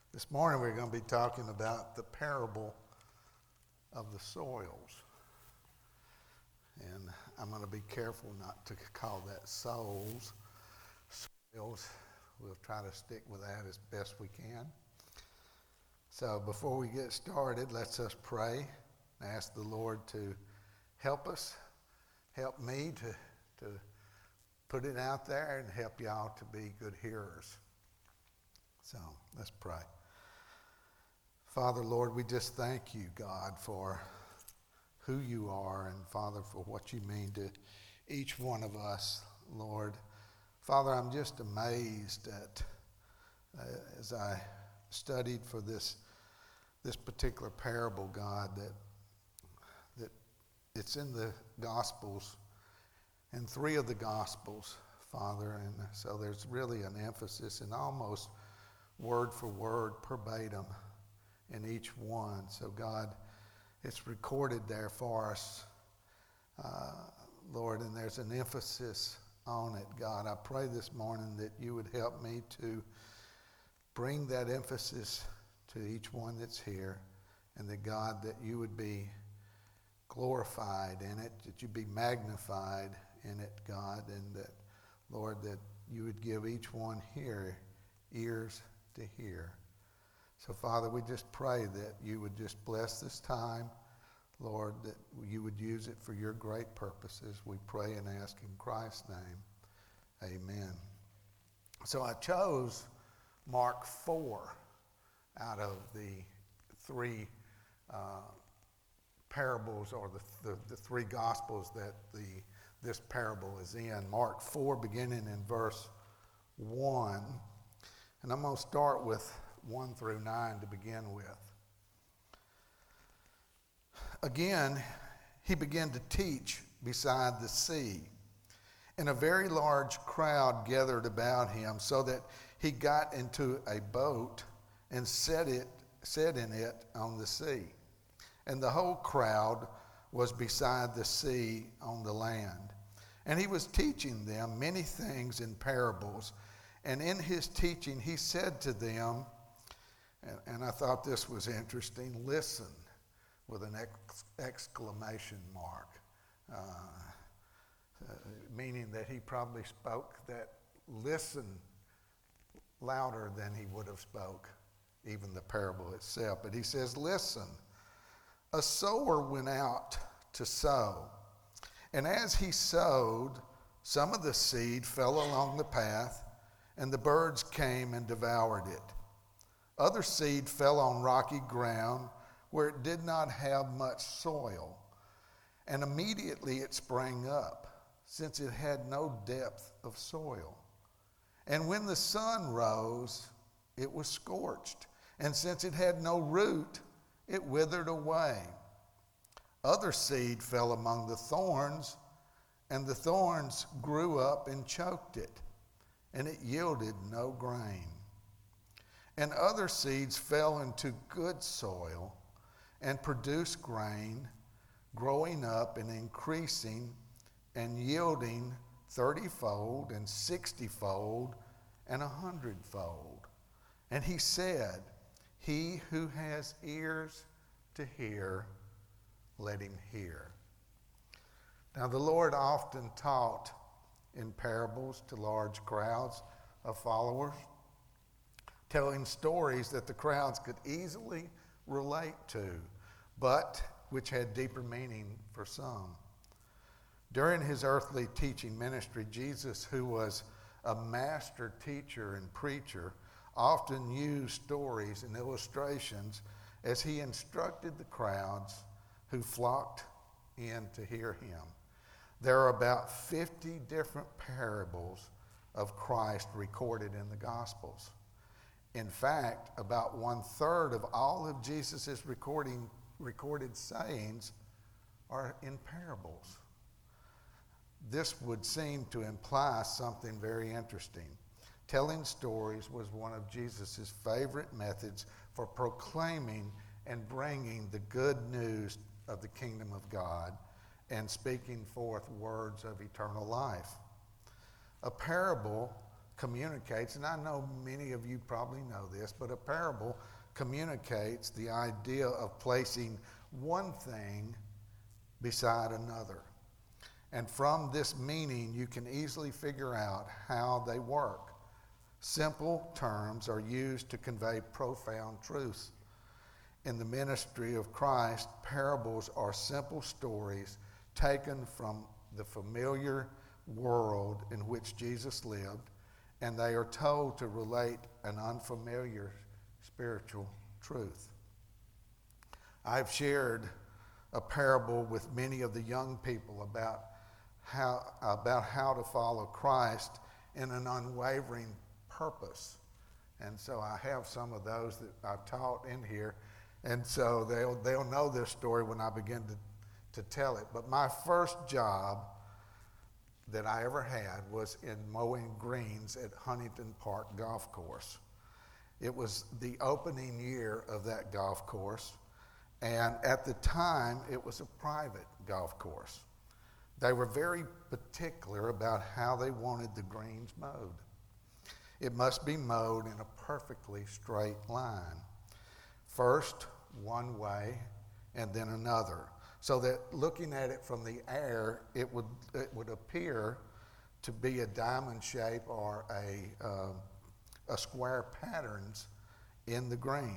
This morning we're going to be talking about the parable of the soils. And I'm going to be careful not to call that souls. Soils, we'll try to stick with that as best we can. So before we get started, let's us pray and ask the Lord to help us, help me to put it out there and help y'all to be good hearers. So let's pray. Father, Lord, we just thank you, God, for who you are, and Father, for what you mean to each one of us, Lord. Father, I'm just amazed at, as I studied for this particular parable, God, that it's in the Gospels, in 3 of the Gospels, Father, and so there's really an emphasis and almost word for word, verbatim, in each one. So God, it's recorded there for us, Lord, and there's an emphasis on it, God. I pray this morning that you would help me to bring that emphasis to each one that's here, and that God, that you would be glorified in it, that you be magnified in it, God, and that, Lord, that you would give each one here ears to hear. So, Father, we just pray that you would just bless this time, Lord, that you would use it for your great purposes. We pray and ask in Christ's name. Amen. So I chose Mark 4 out of the 3 parables, or the 3 Gospels that this parable is in. Mark 4, beginning in verse 1. And I'm going to start with 1 through 9 to begin with. Again, he began to teach beside the sea, and a very large crowd gathered about him, so that he got into a boat and set in it on the sea. And the whole crowd was beside the sea on the land. And he was teaching them many things in parables. And in his teaching, he said to them, and I thought this was interesting, listen, with an exclamation mark, meaning that he probably spoke that listen louder than he would have spoke even the parable itself. But he says, listen, a sower went out to sow, and as he sowed, some of the seed fell along the path, and the birds came and devoured it. Other seed fell on rocky ground where it did not have much soil, and immediately it sprang up, since it had no depth of soil. And when the sun rose, it was scorched, and since it had no root, it withered away. Other seed fell among the thorns, and the thorns grew up and choked it, and it yielded no grain. And other seeds fell into good soil and produced grain, growing up and increasing and yielding 30-fold and 60-fold and 100-fold. And he said, he who has ears to hear, let him hear. Now the Lord often taught in parables to large crowds of followers, telling stories that the crowds could easily relate to, but which had deeper meaning for some. During his earthly teaching ministry, Jesus, who was a master teacher and preacher, often used stories and illustrations as he instructed the crowds who flocked in to hear him. There are about 50 different parables of Christ recorded in the Gospels. In fact, about 1/3 of all of Jesus' recorded sayings are in parables. This would seem to imply something very interesting. Telling stories was one of Jesus' favorite methods for proclaiming and bringing the good news of the kingdom of God and speaking forth words of eternal life. A parable communicates, and I know many of you probably know this, but a parable communicates the idea of placing one thing beside another. And from this meaning, you can easily figure out how they work. Simple terms are used to convey profound truths. In the ministry of Christ, parables are simple stories taken from the familiar world in which Jesus lived, and they are told to relate an unfamiliar spiritual truth. I've shared a parable with many of the young people about how to follow Christ in an unwavering purpose. And so I have some of those that I've taught in here, and so they'll know this story when I begin to tell it. But my first job that I ever had was in mowing greens at Huntington Park Golf Course. It was the opening year of that golf course, and at the time it was a private golf course. They were very particular about how they wanted the greens mowed. It must be mowed in a perfectly straight line. First one way and then another, so that looking at it from the air, it would appear to be a diamond shape or a square patterns in the green,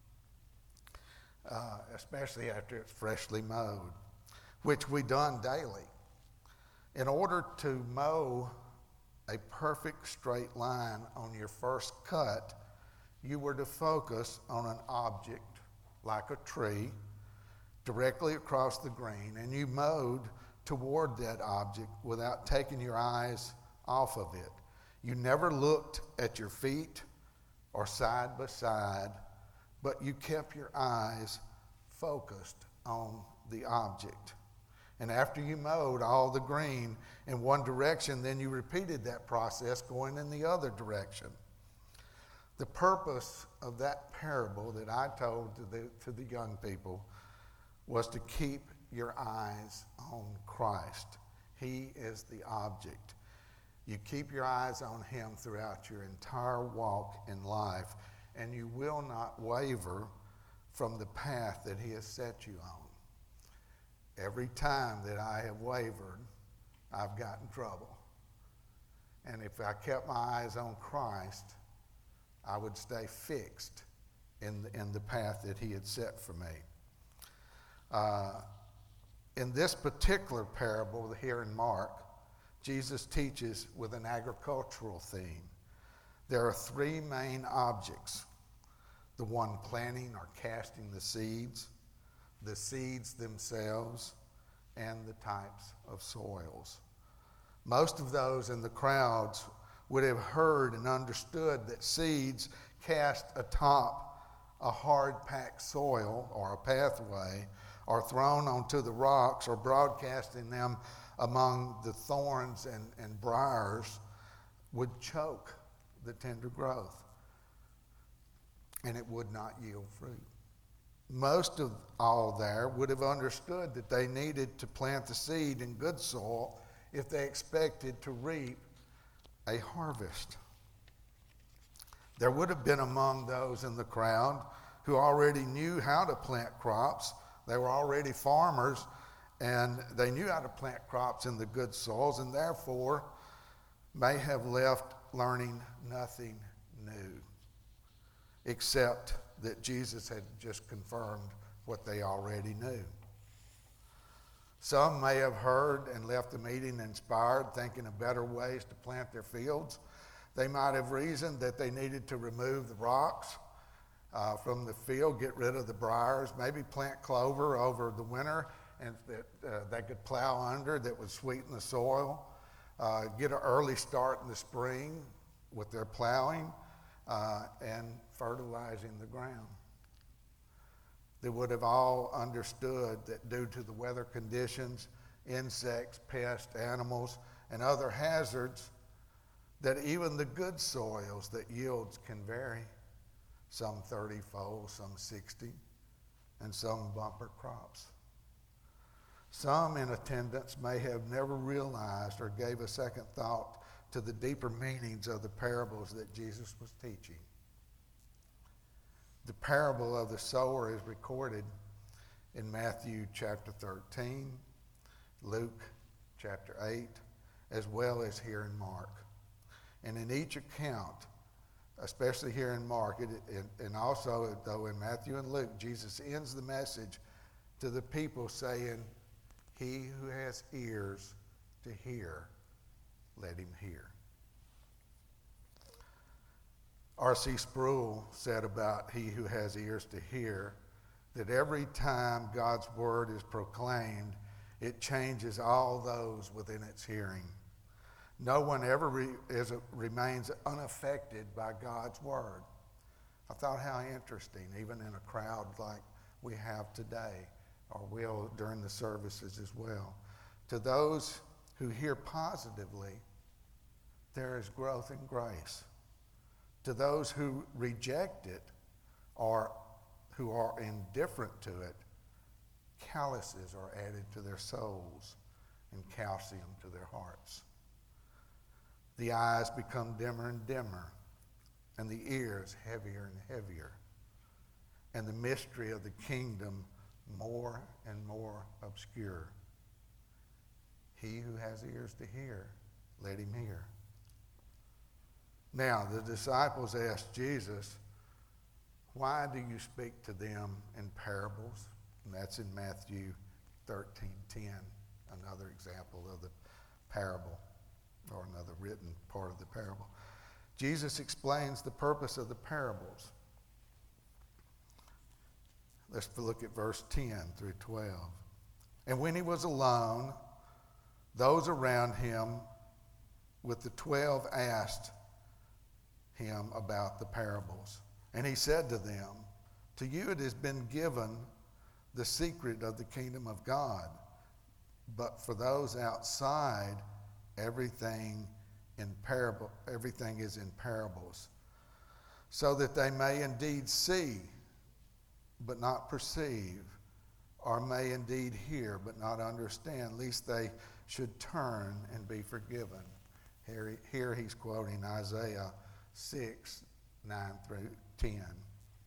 especially after it's freshly mowed, which we done daily. In order to mow a perfect straight line on your first cut, you were to focus on an object like a tree directly across the green, and you mowed toward that object without taking your eyes off of it. You never looked at your feet or side by side, but you kept your eyes focused on the object. And after you mowed all the green in one direction, then you repeated that process going in the other direction. The purpose of that parable that I told to the young people was to keep your eyes on Christ. He is the object. You keep your eyes on him throughout your entire walk in life, and you will not waver from the path that he has set you on. Every time that I have wavered, I've got in trouble. And if I kept my eyes on Christ, I would stay fixed in the path that he had set for me. In this particular parable here in Mark, Jesus teaches with an agricultural theme. There are three main objects: the one planting or casting the seeds themselves, and the types of soils. Most of those in the crowds would have heard and understood that seeds cast atop a hard-packed soil or a pathway, or thrown onto the rocks, or broadcasting them among the thorns and briars, would choke the tender growth, and it would not yield fruit. Most of all there would have understood that they needed to plant the seed in good soil if they expected to reap a harvest. There would have been among those in the crowd who already knew how to plant crops. They were already farmers, and they knew how to plant crops in the good soils, and therefore may have left learning nothing new, except that Jesus had just confirmed what they already knew. Some may have heard and left the meeting inspired, thinking of better ways to plant their fields. They might have reasoned that they needed to remove the rocks from the field, get rid of the briars, maybe plant clover over the winter, and that they could plow under that would sweeten the soil, get an early start in the spring with their plowing and fertilizing the ground. They would have all understood that due to the weather conditions, insects, pests, animals, and other hazards, that even the good soils that yields can vary, some 30-fold, some 60, and some bumper crops. Some in attendance may have never realized or gave a second thought to the deeper meanings of the parables that Jesus was teaching. The parable of the sower is recorded in Matthew chapter 13, Luke chapter 8, as well as here in Mark. And in each account, especially here in Mark, and also though in Matthew and Luke, Jesus ends the message to the people saying, "He who has ears to hear, let him hear." R.C. Sproul said about he who has ears to hear that every time God's word is proclaimed, it changes all those within its hearing. No one ever remains unaffected by God's word. I thought how interesting, even in a crowd like we have today, or will during the services as well. To those who hear positively, there is growth in grace. To those who reject it or who are indifferent to it, calluses are added to their souls and calcium to their hearts. The eyes become dimmer and dimmer, and the ears heavier and heavier, and the mystery of the kingdom more and more obscure. He who has ears to hear, let him hear. Now, the disciples asked Jesus, "Why do you speak to them in parables?" And that's in Matthew 13:10, another example of the parable, or another written part of the parable. Jesus explains the purpose of the parables. Let's look at verse 10 through 12. And when he was alone, those around him with the 12 asked him about the parables. And he said to them, "To you it has been given the secret of the kingdom of God, but for those outside, everything is in parables, so that they may indeed see, but not perceive, or may indeed hear, but not understand, lest they should turn and be forgiven." Here he's quoting Isaiah 6, 9 through 10.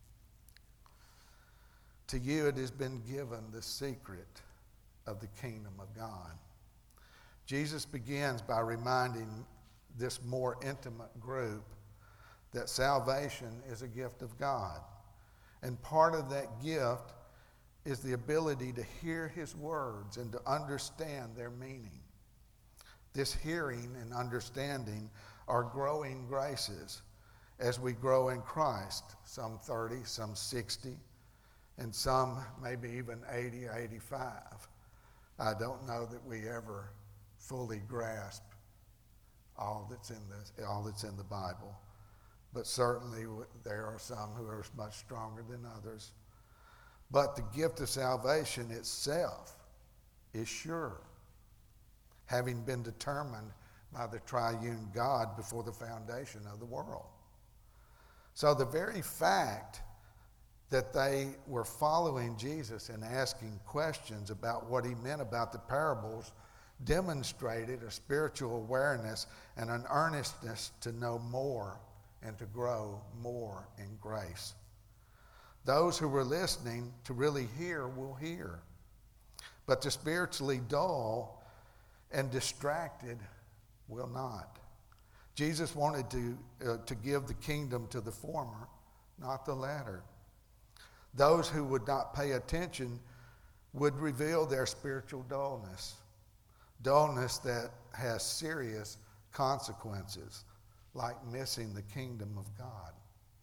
To you it has been given the secret of the kingdom of God. Jesus begins by reminding this more intimate group that salvation is a gift of God. And part of that gift is the ability to hear his words and to understand their meaning. This hearing and understanding are growing graces as we grow in Christ, some 30, some 60, and some maybe even 80, 85. I don't know that we ever fully grasp all that's in the Bible, but certainly there are some who are much stronger than others. But the gift of salvation itself is sure, having been determined by the triune God before the foundation of the world. So the very fact that they were following Jesus and asking questions about what he meant about the parables demonstrated a spiritual awareness and an earnestness to know more and to grow more in grace. Those who were listening to really hear will hear, but the spiritually dull and distracted will not. Jesus wanted to give the kingdom to the former, not the latter. Those who would not pay attention would reveal their spiritual dullness that has serious consequences, like missing the kingdom of God.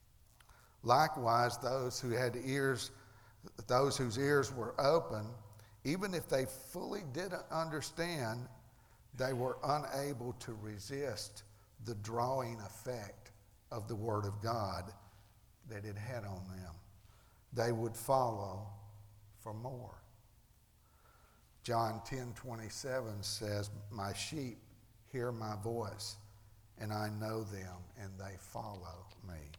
Likewise, those whose ears were open, even if they fully didn't understand, they were unable to resist the drawing effect of the Word of God that it had on them. They would follow for more. John 10:27 says, "My sheep hear my voice, and I know them, and they follow me."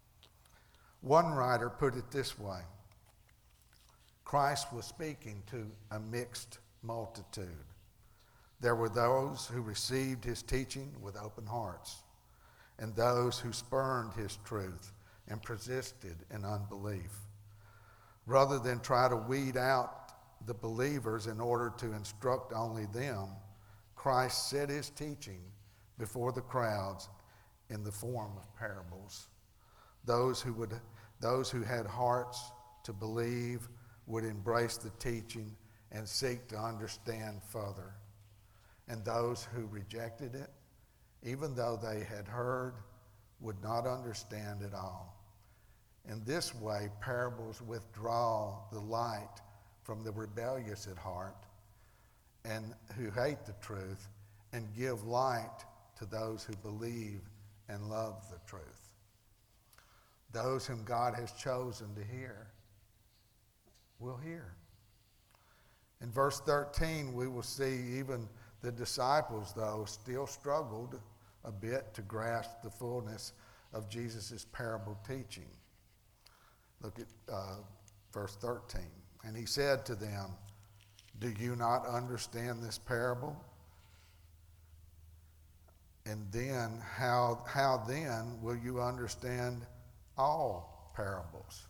One writer put it this way: Christ was speaking to a mixed multitude. There were those who received his teaching with open hearts, and those who spurned his truth and persisted in unbelief. Rather than try to weed out the believers in order to instruct only them, Christ set his teaching before the crowds in the form of parables. Those who had hearts to believe would embrace the teaching and seek to understand further. And those who rejected it, even though they had heard, would not understand at all. In this way, parables withdraw the light from the rebellious at heart and who hate the truth, and give light to those who believe and love the truth. Those whom God has chosen to hear will hear. In verse 13, we will see even the disciples, though, still struggled a bit to grasp the fullness of Jesus' parable teaching. Look at verse 13. And he said to them, "Do you not understand this parable? And then, how then will you understand all parables?"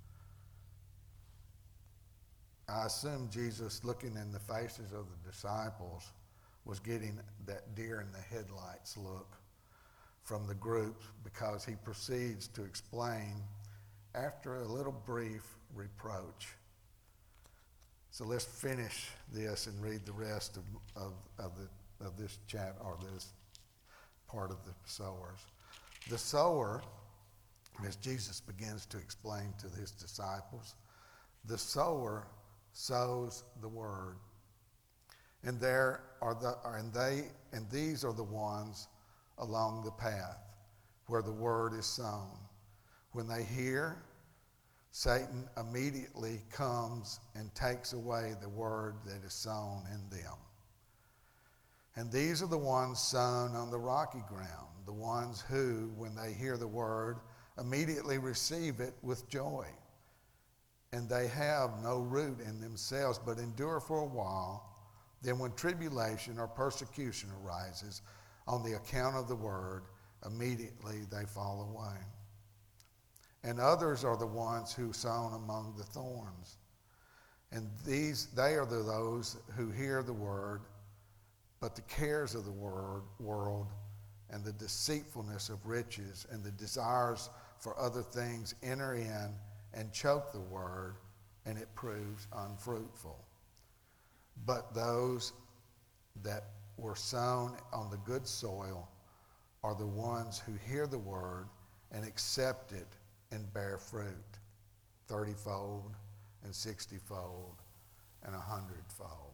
I assume Jesus, looking in the faces of the disciples, was getting that deer in the headlights look from the group, because he proceeds to explain after a little brief reproach. So let's finish this and read the rest of this chat, or this part of the sowers. The sower, as Jesus begins to explain to his disciples, the sower sows the word. And these are the ones along the path where the word is sown. When they hear, Satan immediately comes and takes away the word that is sown in them. And these are the ones sown on the rocky ground, the ones who, when they hear the word, immediately receive it with joy. And they have no root in themselves, but endure for a while. Then when tribulation or persecution arises on the account of the word, immediately they fall away. And others are the ones who sown among the thorns. And they are those who hear the word, but the cares of the world and the deceitfulness of riches and the desires for other things enter in and choke the word, and it proves unfruitful. But those that were sown on the good soil are the ones who hear the word and accept it and bear fruit, 30-fold and 60-fold and 100-fold.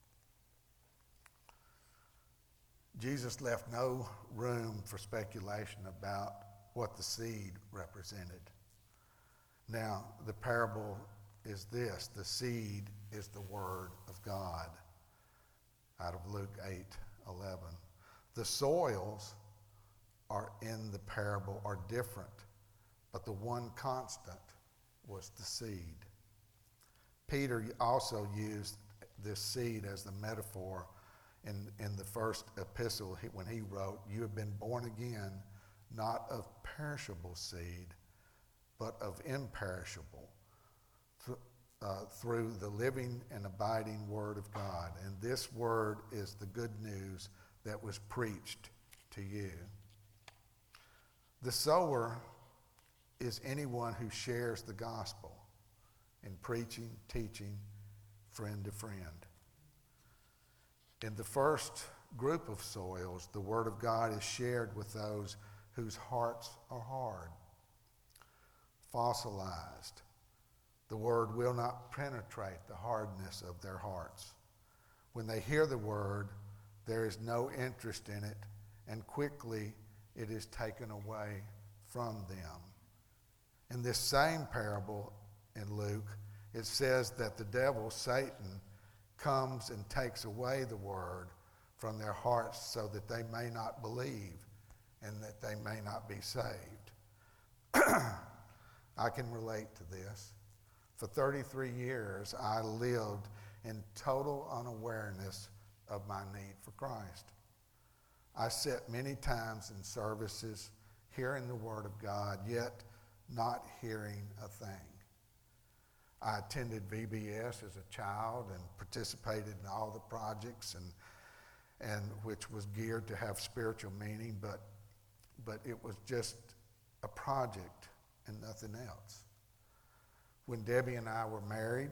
Jesus left no room for speculation about what the seed represented. Now, the parable is this: the seed is the word of God, out of Luke 8:11. The soils are in the parable are different, but the one constant was the seed. Peter also used this seed as the metaphor in the first epistle when he wrote, "You have been born again, not of perishable seed, but of imperishable, through the living and abiding word of God." And this word is the good news that was preached to you. The sower is anyone who shares the gospel in preaching, teaching, friend to friend. In the first group of soils, the word of God is shared with those whose hearts are hard, fossilized. The word will not penetrate the hardness of their hearts. When they hear the word, there is no interest in it, and quickly it is taken away from them. In this same parable in Luke, it says that the devil, Satan, comes and takes away the word from their hearts so that they may not believe and that they may not be saved. I can relate to this. For 33 years, I lived in total unawareness of my need for Christ. I sat many times in services, hearing the Word of God, yet not hearing a thing. I attended VBS as a child and participated in all the projects and which was geared to have spiritual meaning, but it was just a project and nothing else. When Debbie and I were married,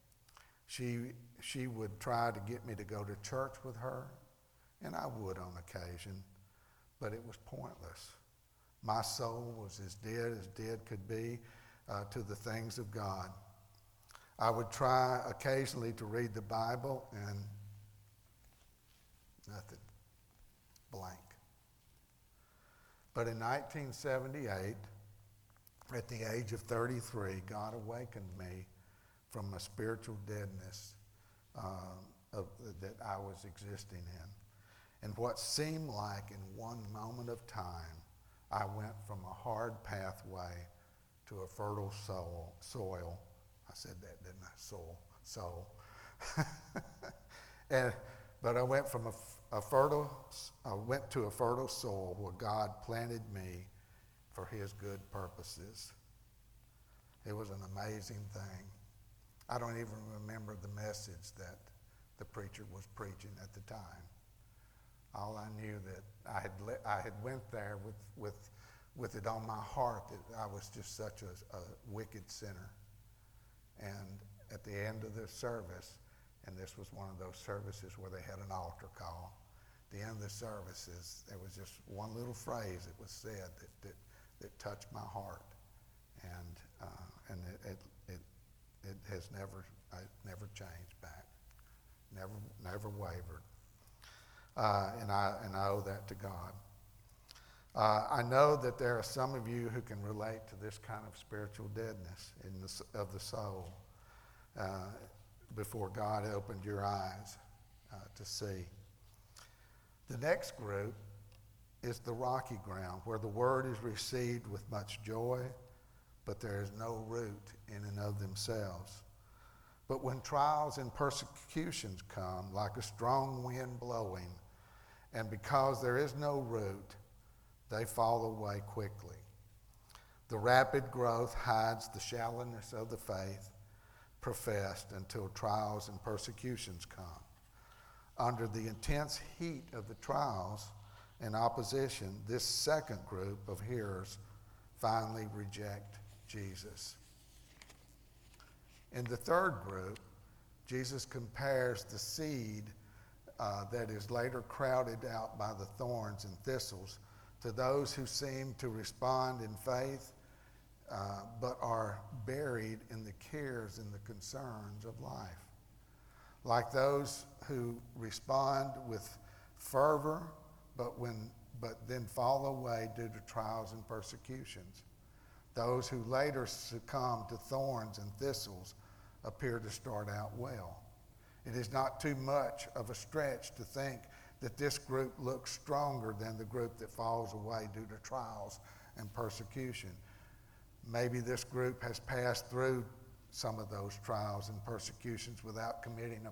she would try to get me to go to church with her, and I would on occasion, but it was pointless. My soul was as dead could be to the things of God. I would try occasionally to read the Bible, and nothing, blank. But in 1978, at the age of 33, God awakened me from a spiritual deadness that I was existing in. And what seemed like in one moment of time, I went from a hard pathway to a fertile soil. I said that, didn't I? Soul. But I went from I went to a fertile soil where God planted me for His good purposes. It was an amazing thing. I don't even remember the message that the preacher was preaching at the time. All I knew that I had went there with it on my heart that I was just such a wicked sinner. And at the end of the service, and this was one of those services where they had an altar call, at the end of the services, there was just one little phrase that was said that touched my heart, and it has never changed back, never wavered, and I owe that to God. I know that there are some of you who can relate to this kind of spiritual deadness of the soul before God opened your eyes to see. The next group is the rocky ground, where the word is received with much joy, but there is no root in and of themselves. But when trials and persecutions come, like a strong wind blowing, and because there is no root, they fall away quickly. The rapid growth hides the shallowness of the faith professed until trials and persecutions come. Under the intense heat of the trials and opposition, this second group of hearers finally reject Jesus. In the third group, Jesus compares the seed that is later crowded out by the thorns and thistles to those who seem to respond in faith, but are buried in the cares and the concerns of life. Like those who respond with fervor, but then fall away due to trials and persecutions. Those who later succumb to thorns and thistles appear to start out well. It is not too much of a stretch to think that this group looks stronger than the group that falls away due to trials and persecution. Maybe this group has passed through some of those trials and persecutions without committing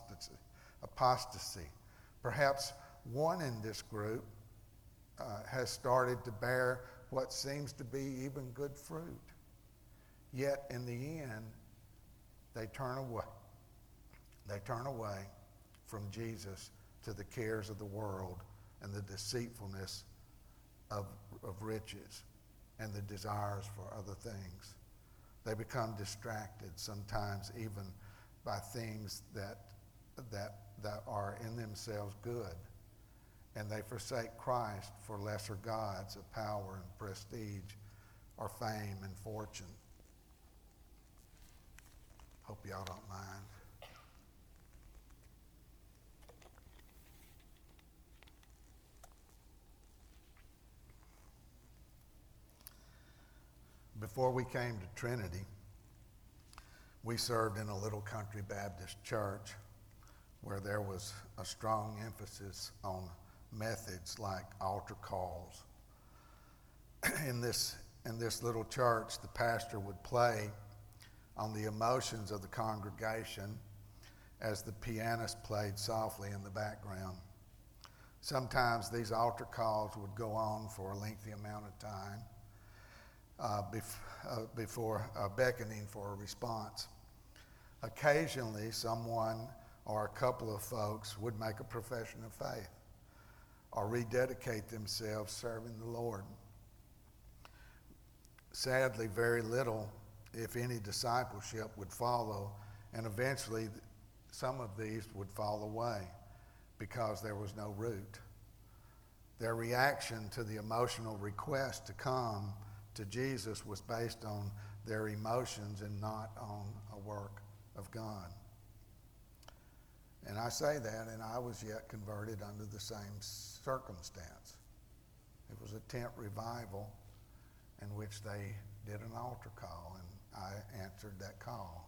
apostasy. Perhaps one in this group has started to bear what seems to be even good fruit. Yet in the end, they turn away. They turn away from Jesus to the cares of the world and the deceitfulness of riches and the desires for other things. They become distracted, sometimes even by things that are in themselves good, and they forsake Christ for lesser gods of power and prestige or fame and fortune. Hope y'all don't mind. Before we came to Trinity, we served in a little country Baptist church where there was a strong emphasis on methods like altar calls. In this little church, the pastor would play on the emotions of the congregation as the pianist played softly in the background. Sometimes these altar calls would go on for a lengthy amount of time before beckoning for a response. Occasionally, someone or a couple of folks would make a profession of faith or rededicate themselves serving the Lord. Sadly, very little, if any, discipleship would follow, and eventually some of these would fall away because there was no root. Their reaction to the emotional request to come to Jesus was based on their emotions and not on a work of God. And I say that, and I was yet converted under the same circumstance. It was a tent revival in which they did an altar call, and I answered that call.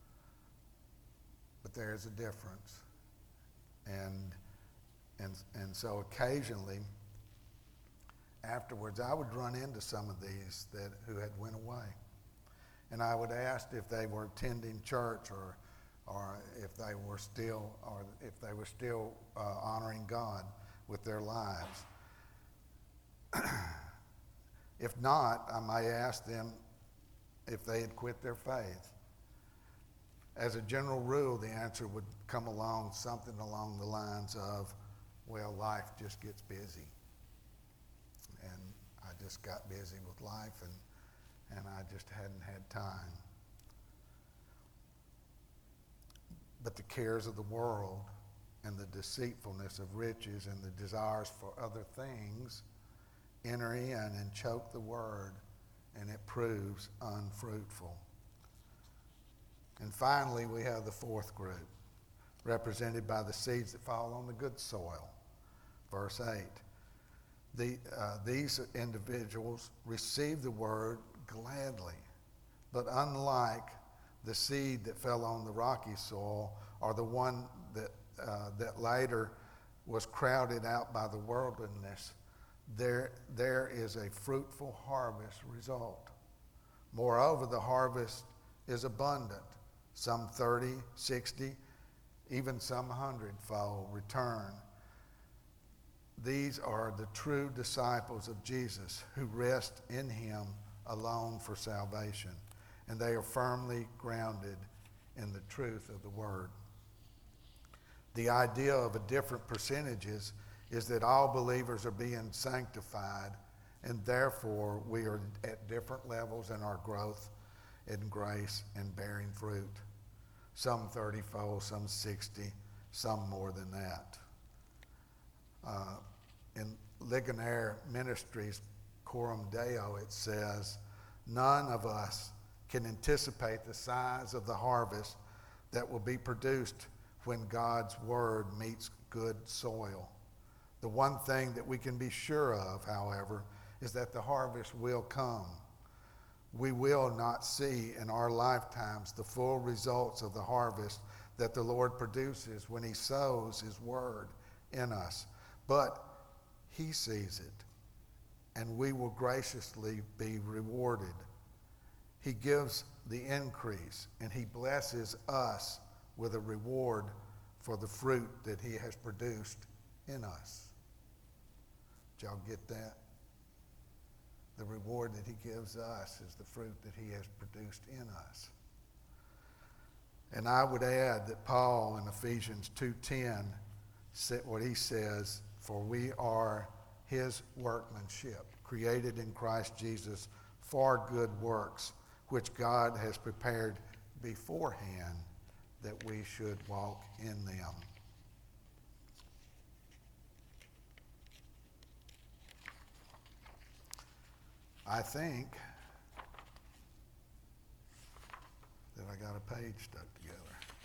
But there's a difference. And so occasionally, afterwards, I would run into some of these who had went away. And I would ask if they were attending church or if they were still honoring God with their lives. If not, I might ask them if they had quit their faith. As a general rule, the answer would come along something along the lines of, well, life just gets busy. And I just got busy with life and I just hadn't had time. But the cares of the world and the deceitfulness of riches and the desires for other things enter in and choke the word, and it proves unfruitful. And finally, we have the fourth group, represented by the seeds that fall on the good soil. Verse 8. These individuals receive the word gladly, but unlike the seed that fell on the rocky soil or the one that later was crowded out by the worldliness, there is a fruitful harvest result. Moreover, the harvest is abundant. Some 30, 60, even some 100-fold return. These are the true disciples of Jesus who rest in him alone for salvation, and they are firmly grounded in the truth of the word. The idea of a different percentages is that all believers are being sanctified, and therefore we are at different levels in our growth in grace and bearing fruit. Some 30-fold, some 60, some more than that. In Ligonier Ministries, Coram Deo, it says, none of us can anticipate the size of the harvest that will be produced when God's word meets good soil. The one thing that we can be sure of, however, is that the harvest will come. We will not see in our lifetimes the full results of the harvest that the Lord produces when he sows his word in us. But he sees it, and we will graciously be rewarded. He gives the increase, and he blesses us with a reward for the fruit that he has produced in us. Did y'all get that? The reward that he gives us is the fruit that he has produced in us. And I would add that Paul in Ephesians 2:10 said what he says, for we are his workmanship, created in Christ Jesus for good works, which God has prepared beforehand that we should walk in them. I think that I got a page stuck together.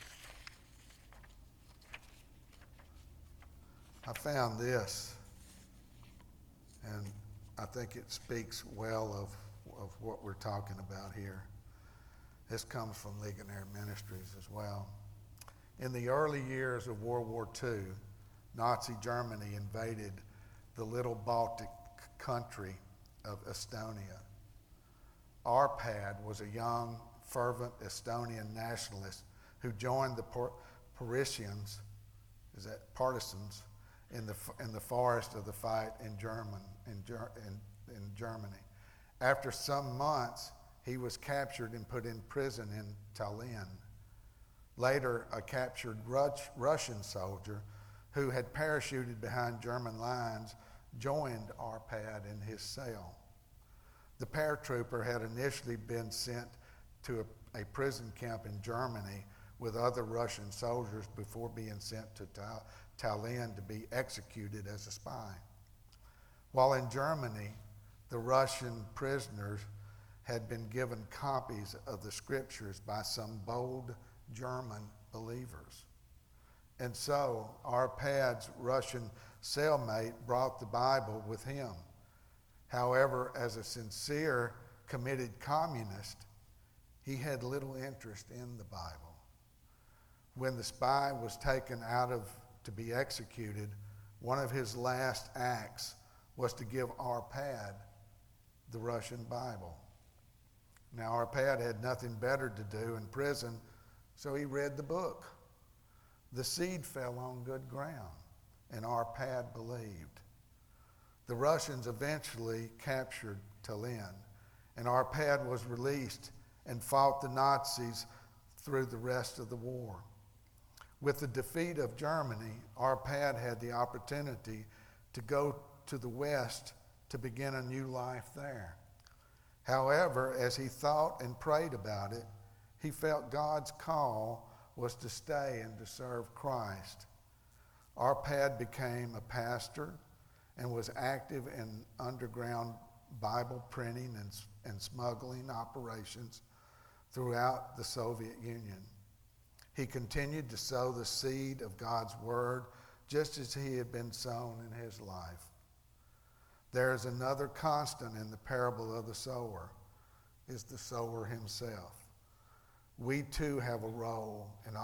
I found this, and I think it speaks well of what we're talking about here. This comes from Ligonier Ministries as well. In the early years of World War II, Nazi Germany invaded the little Baltic country of Estonia. Arpad was a young, fervent Estonian nationalist who joined the Parisians, is that partisans, in the forest of the fight in Germany. After some months, he was captured and put in prison in Tallinn. Later, a captured Russian soldier who had parachuted behind German lines joined Arpad in his cell. The paratrooper had initially been sent to a prison camp in Germany with other Russian soldiers before being sent to Tallinn to be executed as a spy. While in Germany, the Russian prisoners had been given copies of the scriptures by some bold German believers. And so Arpad's Russian cellmate brought the Bible with him. However, as a sincere, committed communist, he had little interest in the Bible. When the spy was taken to be executed, one of his last acts was to give Arpad the Russian Bible. Now, Arpad had nothing better to do in prison, so he read the book. The seed fell on good ground, and Arpad believed. The Russians eventually captured Tallinn, and Arpad was released and fought the Nazis through the rest of the war. With the defeat of Germany, Arpad had the opportunity to go to the West to begin a new life there. However, as he thought and prayed about it, he felt God's call was to stay and to serve Christ. Arpad became a pastor and was active in underground Bible printing and smuggling operations throughout the Soviet Union. He continued to sow the seed of God's word just as he had been sown in his life. There is another constant in the parable of the sower, is the sower himself. We too have a role in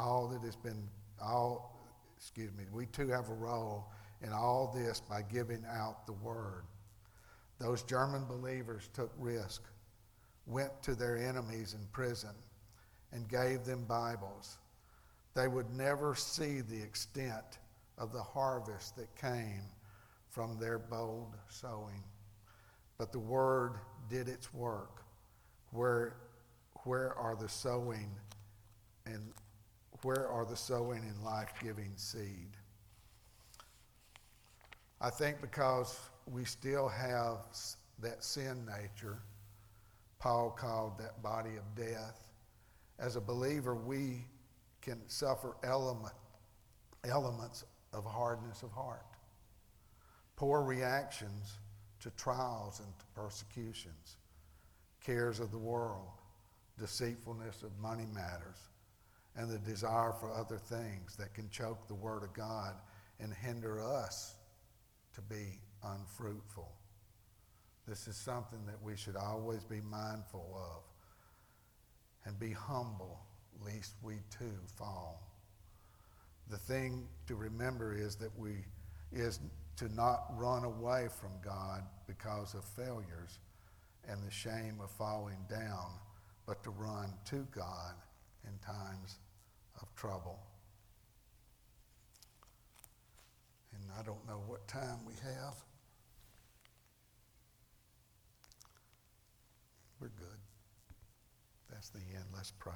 we too have a role in all this by giving out the word. Those German believers took risk, went to their enemies in prison, and gave them Bibles. They would never see the extent of the harvest that came from their bold sowing. But the word did its work. Where are the sowing and life-giving seed? I think because we still have that sin nature, Paul called that body of death. As a believer, we can suffer elements of hardness of heart, poor reactions to trials and to persecutions, cares of the world, deceitfulness of money matters, and the desire for other things that can choke the word of God and hinder us to be unfruitful. This is something that we should always be mindful of and be humble, lest we too fall. The thing to remember is to not run away from God because of failures and the shame of falling down, but to run to God in times of trouble. And I don't know what time we have. We're good. That's the end. Let's pray.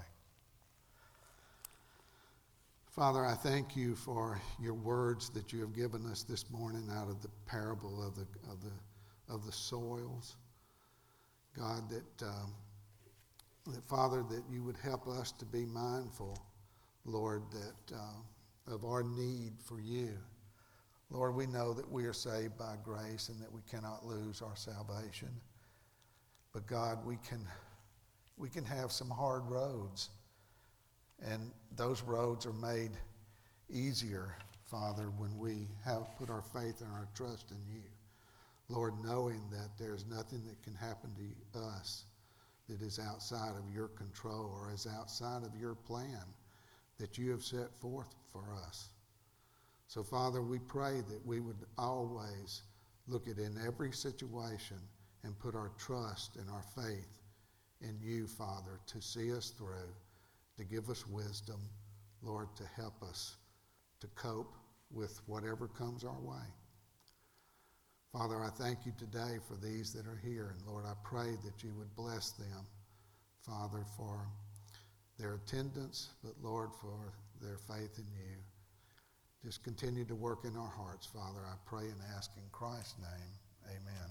Father, I thank you for your words that you have given us this morning out of the parable of the soils. God, that Father, that you would help us to be mindful, Lord, that of our need for you. Lord, we know that we are saved by grace and that we cannot lose our salvation. But God, we can have some hard roads. And those roads are made easier, Father, when we have put our faith and our trust in you. Lord, knowing that there's nothing that can happen to us that is outside of your control or is outside of your plan that you have set forth for us. So, Father, we pray that we would always look at in every situation and put our trust and our faith in you, Father, to see us through, to give us wisdom, Lord, to help us to cope with whatever comes our way. Father, I thank you today for these that are here. And Lord, I pray that you would bless them, Father, for their attendance, but Lord, for their faith in you. Just continue to work in our hearts, Father. I pray and ask in Christ's name. Amen.